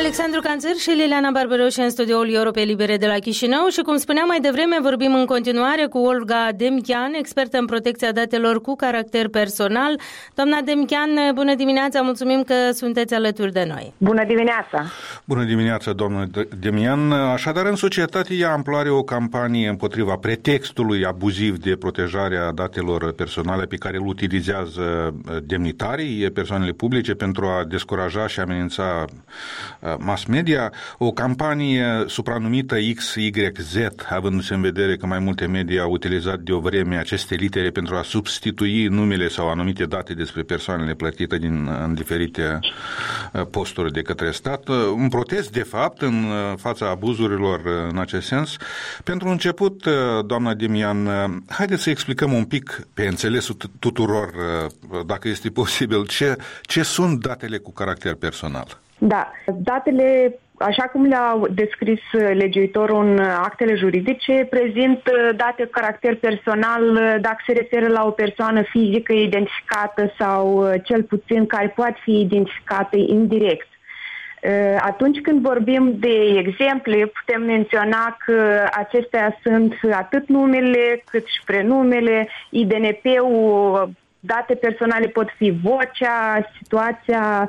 Alexandru Canțăr și Liliana Barbaroș în studioul Europei Libere de la Chișinău și, cum spuneam mai devreme, vorbim în continuare cu Olga Demchian, expertă în protecția datelor cu caracter personal. Doamna Demchian, bună dimineața, mulțumim că sunteți alături de noi. Bună dimineața! Bună dimineața, doamnă Demchian. Așadar, în societate ia amploare o campanie împotriva pretextului abuziv de protejare a datelor personale pe care îl utilizează demnitarii, persoanele publice, pentru a descuraja și amenința mass media, o campanie supranumită XYZ, avându-se în vedere că mai multe media au utilizat de o vreme aceste litere pentru a substitui numele sau anumite date despre persoanele plătite în diferite posturi de către stat. Un protest, de fapt, în fața abuzurilor în acest sens. Pentru început, doamna Demchian, haideți să explicăm un pic pe înțelesul tuturor, dacă este posibil, ce sunt datele cu caracter personal. Da, datele, așa cum le-a descris legiuitorul în actele juridice, prezintă date cu caracter personal dacă se referă la o persoană fizică identificată sau cel puțin care poate fi identificată indirect. Atunci când vorbim de exemple, putem menționa că acestea sunt atât numele cât și prenumele, IDNP-ul, date personale pot fi vocea, situația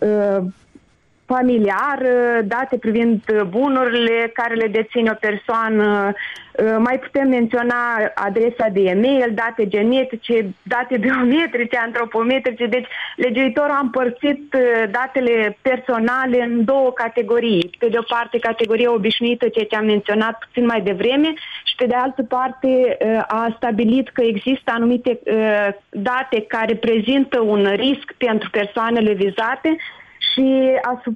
familiar, date privind bunurile care le deține o persoană, mai putem menționa adresa de e-mail, date genetice, date biometrice, antropometrice. Deci legiuitorul a împărțit datele personale în două categorii. Pe de o parte, categoria obișnuită, ceea ce am menționat puțin mai devreme, și pe de altă parte a stabilit că există anumite date care prezintă un risc pentru persoanele vizate și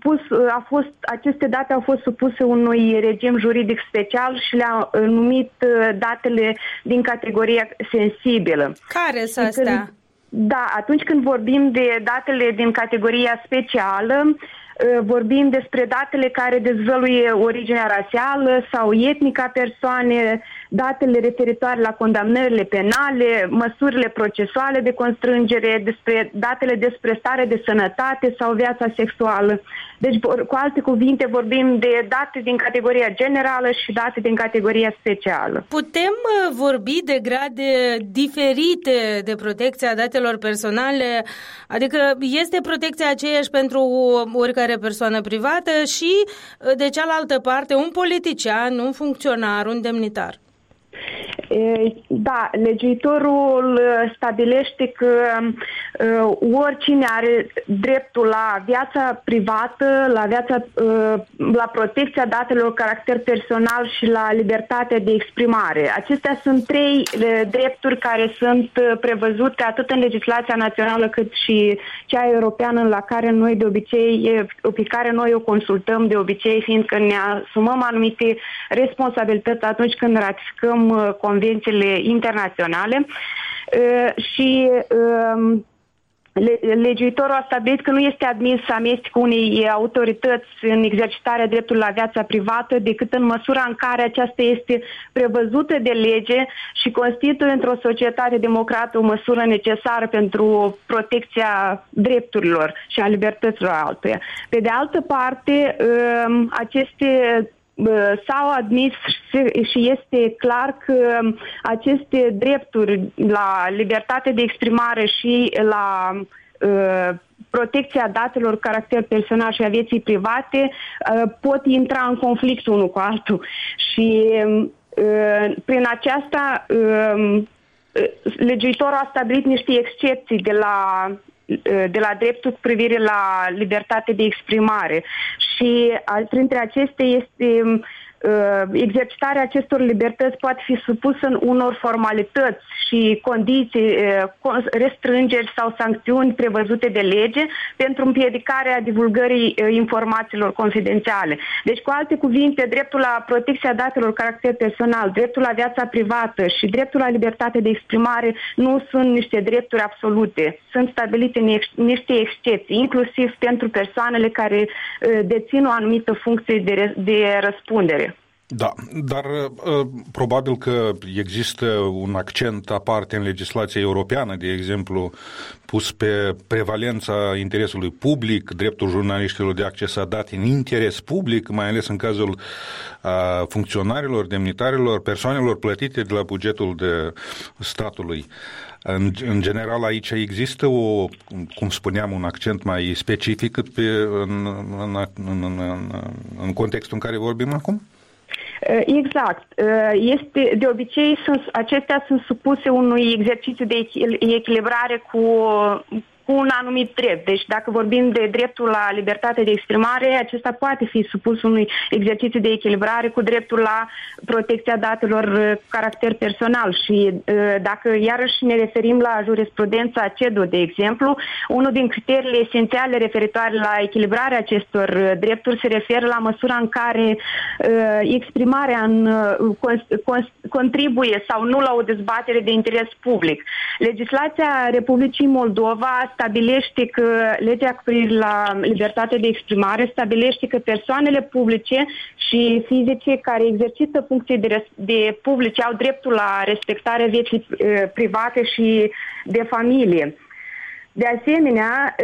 aceste date au fost supuse unui regim juridic special și le-a numit datele din categoria sensibilă. Care sunt astea? Da, atunci când vorbim de datele din categoria specială, vorbim despre datele care dezvăluie originea rasială sau etnică a persoane, datele referitoare la condamnările penale, măsurile procesuale de constrângere, datele despre stare de sănătate sau viața sexuală. Deci, cu alte cuvinte, vorbim de date din categoria generală și date din categoria specială. Putem vorbi de grade diferite de protecția datelor personale? Adică este protecția aceeași pentru oricare persoană privată și, de cealaltă parte, un politician, un funcționar, un demnitar? Da, legiuitorul stabilește că oricine are dreptul la viața privată, la protecția datelor caracter personal și la libertatea de exprimare. Acestea sunt trei drepturi care sunt prevăzute atât în legislația națională cât și cea europeană, pe care noi o consultăm de obicei, fiindcă ne asumăm anumite responsabilități atunci când ratificăm convențiile internaționale și legiuitorul a stabilit că nu este admis amestecul unei autorități în exercitarea dreptului la viața privată decât în măsura în care aceasta este prevăzută de lege și constituie într-o societate democrată o măsură necesară pentru protecția drepturilor și a libertăților altuia. Pe de altă parte, aceste s-au admis și este clar că aceste drepturi la libertate de exprimare și la protecția datelor caracter personal și a vieții private pot intra în conflict unul cu altul. Și prin aceasta legiuitorul a stabilit niște excepții de la dreptul cu privire la libertate de exprimare și printre acestea este exercitarea acestor libertăți poate fi supusă în unor formalități și condiții, restrângeri sau sancțiuni prevăzute de lege pentru împiedicarea divulgării informațiilor confidențiale. Deci, cu alte cuvinte, dreptul la protecția datelor caracter personal, dreptul la viața privată și dreptul la libertate de exprimare nu sunt niște drepturi absolute. Sunt stabilite niște excepții, inclusiv pentru persoanele care dețin o anumită funcție de răspundere. Da, dar probabil că există un accent aparte în legislația europeană, de exemplu, pus pe prevalența interesului public, dreptul jurnaliștilor de a accesa date în interes public, mai ales în cazul funcționarilor, demnitarilor, persoanelor plătite de la bugetul de statului. În general, aici există cum spuneam, un accent mai specific în contextul în care vorbim acum? Exact. De obicei, acestea sunt supuse unui exercițiu de echilibrare cu un anumit drept. Deci dacă vorbim de dreptul la libertate de exprimare, acesta poate fi supus unui exercițiu de echilibrare cu dreptul la protecția datelor cu caracter personal. Și dacă iarăși ne referim la jurisprudența CEDO, de exemplu, unul din criteriile esențiale referitoare la echilibrarea acestor drepturi se referă la măsura în care exprimarea contribuie sau nu la o dezbatere de interes public. Legislația Republicii Moldova stabilește că legea cu privire la libertatea de exprimare stabilește că persoanele publice și fizice care exercită funcții de publice au dreptul la respectarea vieții private și de familie. De asemenea,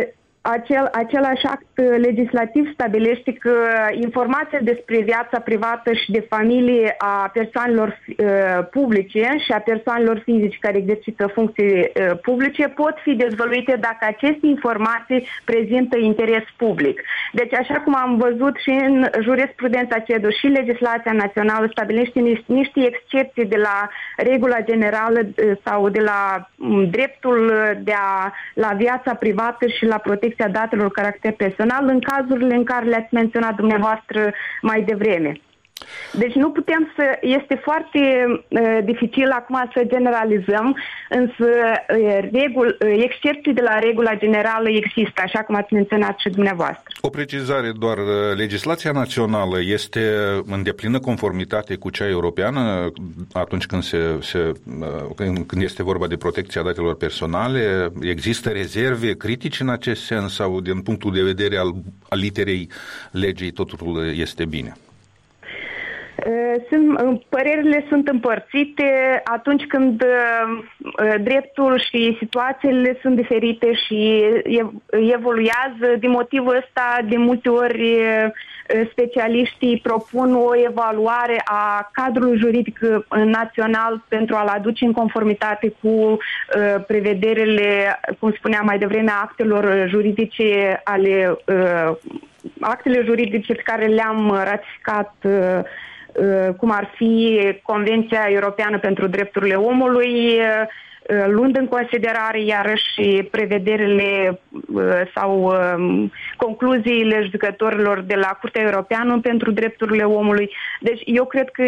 același act legislativ stabilește că informația despre viața privată și de familie a persoanelor publice și a persoanelor fizice care exercită funcții publice pot fi dezvăluite dacă aceste informații prezintă interes public. Deci, așa cum am văzut și în jurisprudența CEDO și legislația națională stabilește niște excepții de la regula generală sau de la dreptul la viața privată și la protecția datelor cu caracter personal în cazurile în care le-ați menționat dumneavoastră mai devreme. Deci nu putem este foarte dificil acum să generalizăm, însă excepții de la regula generală există, așa cum ați menționat și dumneavoastră. O precizare doar, legislația națională este în deplină conformitate cu cea europeană atunci când este vorba de protecția datelor personale? Există rezerve critici în acest sens sau din punctul de vedere al literei legii totul este bine? Părerile sunt împărțite atunci când dreptul și situațiile sunt diferite și evoluează. Din motivul ăsta, de multe ori, specialiștii propun o evaluare a cadrului juridic național pentru a-l aduce în conformitate cu prevederile, cum spuneam mai devreme, actelor juridice actele juridice pe care le-am ratificat, cum ar fi Convenția Europeană pentru Drepturile Omului, luând în considerare iarăși prevederile sau concluziile judecătorilor de la Curtea Europeană pentru Drepturile Omului. Deci eu cred că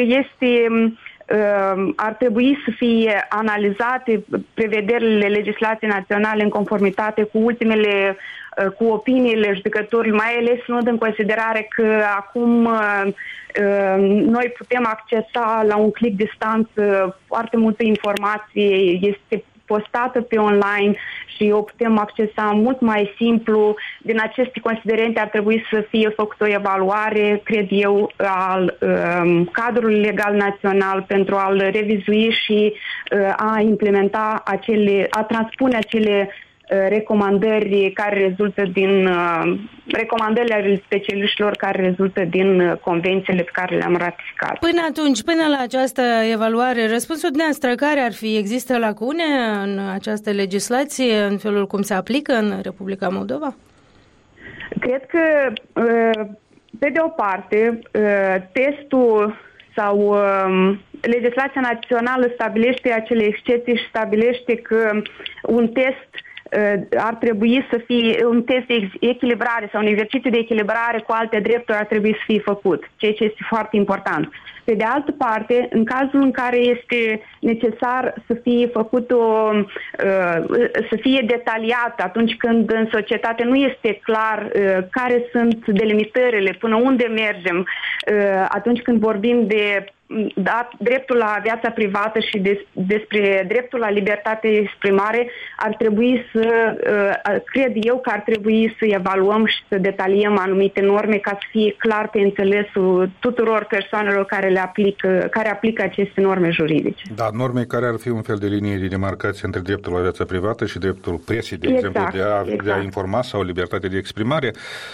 ar trebui să fie analizate prevederile legislației naționale în conformitate cu opiniile judecătorilor, mai ales luând în considerare că acum noi putem accesa la un click distanță foarte multă informație, este postată pe online și o putem accesa mult mai simplu. Din aceste considerente ar trebui să fie făcută o evaluare, cred eu, al cadrului legal național pentru a-l revizui și a implementa a transpune acele recomandări care rezultă din recomandările specialiștilor care rezultă din convențiile pe care le-am ratificat. Până la această evaluare, răspunsul dumneavoastră care ar fi? Există lacune în această legislație, în felul cum se aplică în Republica Moldova? Cred că, pe de o parte, testul sau legislația națională stabilește acele excepții și stabilește că un test ar trebui să fie un test de echilibrare sau un exercițiu de echilibrare cu alte drepturi ar trebui să fie făcut, ceea ce este foarte important. Pe de altă parte, în cazul în care este necesar să fie făcut să fie detaliat atunci când în societate nu este clar care sunt delimitările, până unde mergem, atunci când vorbim de dreptul la viața privată și despre dreptul la libertate de exprimare ar trebui cred eu că ar trebui să evaluăm și să detaliem anumite norme ca să fie clar pe înțelesul tuturor persoanelor care aplică aceste norme juridice. Da, norme care ar fi un fel de linie de demarcație între dreptul la viața privată și dreptul presei, de exemplu, de a informa sau libertate de exprimare.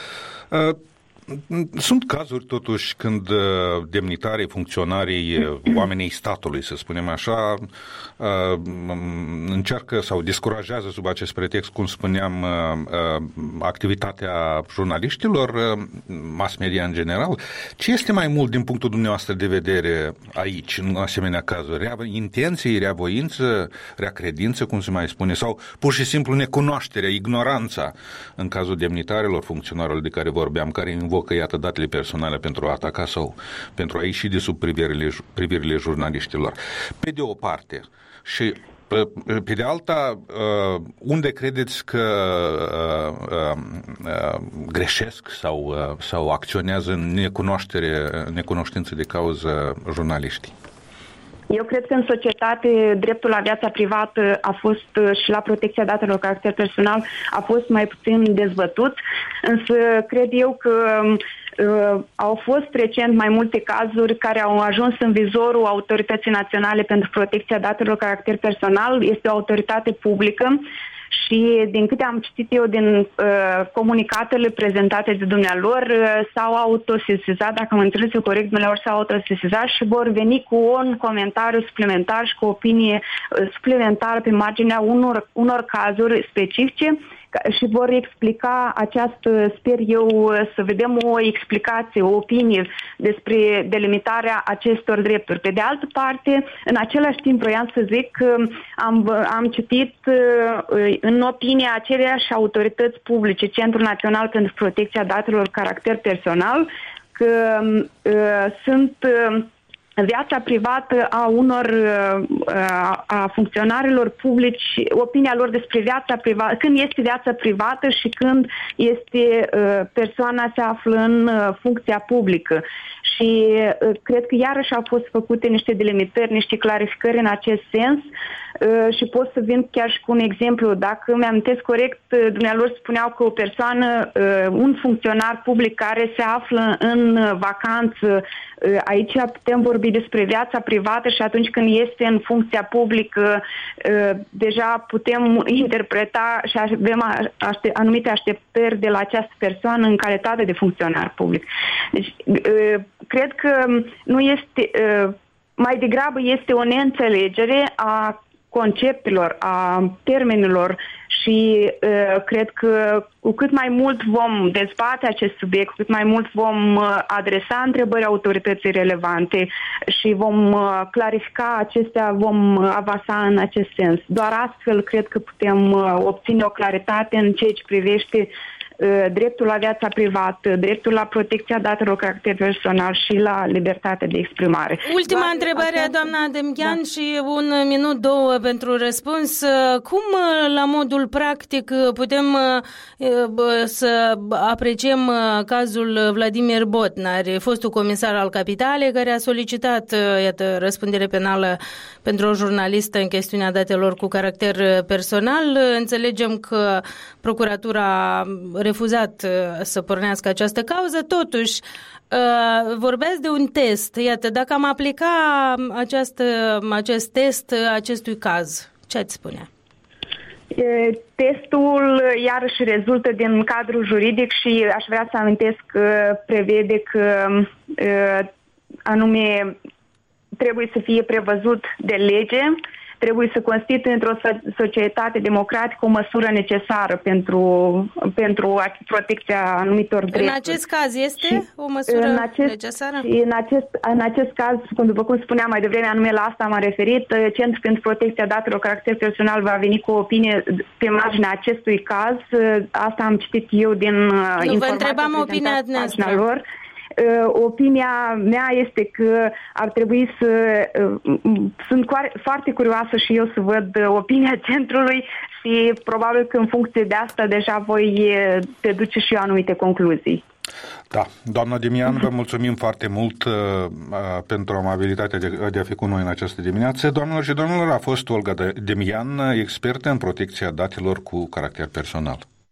Sunt cazuri, totuși, când demnitarii, funcționarii, oamenii statului, să spunem așa, încearcă sau descurajează sub acest pretext, cum spuneam, activitatea jurnaliștilor, mass media în general. Ce este mai mult din punctul dumneavoastră de vedere aici, în asemenea cazuri? Rea intenție, rea voință, rea credință, cum se mai spune, sau pur și simplu necunoașterea, ignoranța în cazul demnitarilor, funcționarilor de care vorbeam, care invocă, iată, datele personale pentru a ataca sau pentru a ieși de sub privirile jurnaliștilor. Pe de o parte. Și pe de alta, unde credeți că greșesc sau acționează în necunoștință de cauză jurnaliștii? Eu cred că în societate dreptul la viața privată a fost și la protecția datelor cu caracter personal a fost mai puțin dezbătut, însă cred eu că au fost recent mai multe cazuri care au ajuns în vizorul Autorității Naționale pentru Protecția Datelor cu caracter personal. Este o autoritate publică și din câte am citit eu din comunicatele prezentate de dumnealor, s-au autosesizat, dacă mă înțeles eu corect, dumnealor s-au autosesizat și vor veni cu un comentariu suplimentar și cu o opinie suplimentară pe marginea unor cazuri specifice și vor explica sper eu, să vedem o explicație, o opinie despre delimitarea acestor drepturi. Pe de altă parte, în același timp vreau să zic că am citit în opinia aceleiași autorități publice, Centrul Național pentru Protecția Datelor cu caracter personal, că sunt viața privată a funcționarilor publici, opinia lor despre viața privată, când este viața privată și când persoana se află în funcția publică. Și cred că iarăși au fost făcute niște delimitări, niște clarificări în acest sens și pot să vin chiar și cu un exemplu. Dacă mi-amintesc corect, dumnealor spuneau că o persoană, un funcționar public care se află în vacanță, aici putem vorbi despre viața privată și atunci când este în funcția publică, deja putem interpreta și avem anumite așteptări de la această persoană în calitate de funcționar public. Deci, cred că nu este, mai degrabă este o neînțelegere a conceptelor, a termenilor și cred că cu cât mai mult vom dezbate acest subiect, cu cât mai mult vom adresa întrebări autorității relevante și vom clarifica acestea, vom avansa în acest sens. Doar astfel cred că putem obține o claritate în ceea ce privește dreptul la viața privată, dreptul la protecția datelor cu caracter personal și la libertatea de exprimare. Ultima întrebare, doamna Demghean, da. Și un minut, două pentru răspuns. Cum, la modul practic, putem să apreciem cazul Vladimir Botnar, fostul comisar al Capitalei, care a solicitat, răspundere penală pentru o jurnalistă în chestiunea datelor cu caracter personal? Înțelegem că procuratura refuzat să pornească această cauză, totuși vorbeați de un test. Iată, dacă am aplica acest test acestui caz, ce ați spune? Testul iarăși rezultă din cadrul juridic și aș vrea să amintesc că prevede că anume trebuie să fie prevăzut de lege, trebuie să constituie într-o societate democratică o măsură necesară pentru protecția anumitor drepturi. În acest caz este o măsură necesară? În acest caz, după cum spuneam mai devreme, anume la asta m-am referit, Centrul pentru Protecția Datelor cu caracter personal va veni cu o opinie pe marginea acestui caz. Asta am citit eu din informații. Vă întrebam opinia lor. Opinia mea este că ar trebui sunt foarte curioasă și eu să văd opinia centrului și probabil că în funcție de asta deja voi deduce și eu anumite concluzii. Da, doamna Demian, vă mulțumim foarte mult pentru amabilitatea de a fi cu noi în această dimineață. Doamnelor și domnilor, a fost Olga Demian, expertă în protecția datelor cu caracter personal.